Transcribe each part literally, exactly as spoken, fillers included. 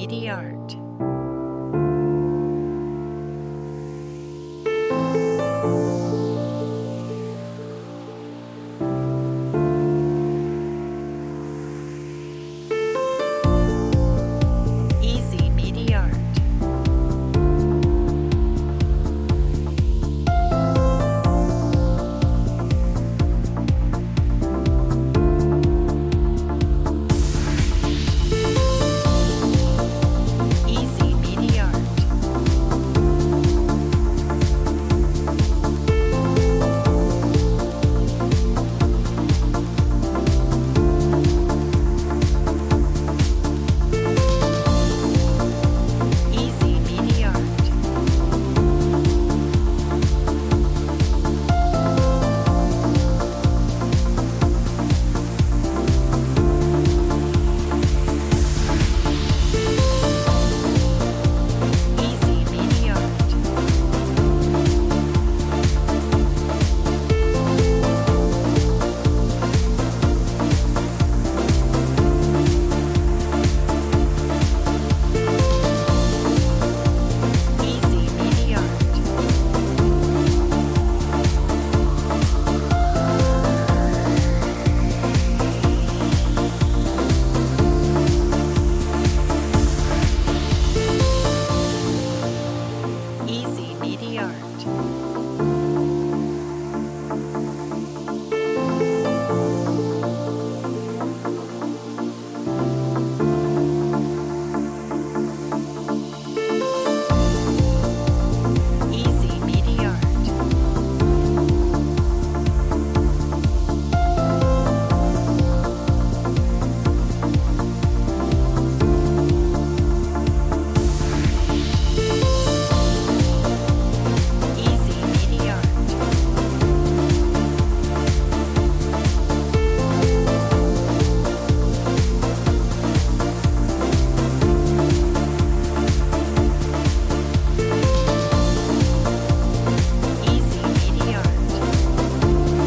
Media Art. Easy Media Art. Easy Media Art. Easy Media Art. Easy Media Art. Easy Media Art. Easy Media Art. Easy Media Art. Easy Media Art. Easy Media Art.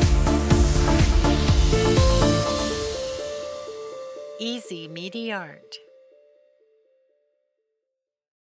Easy Media Art.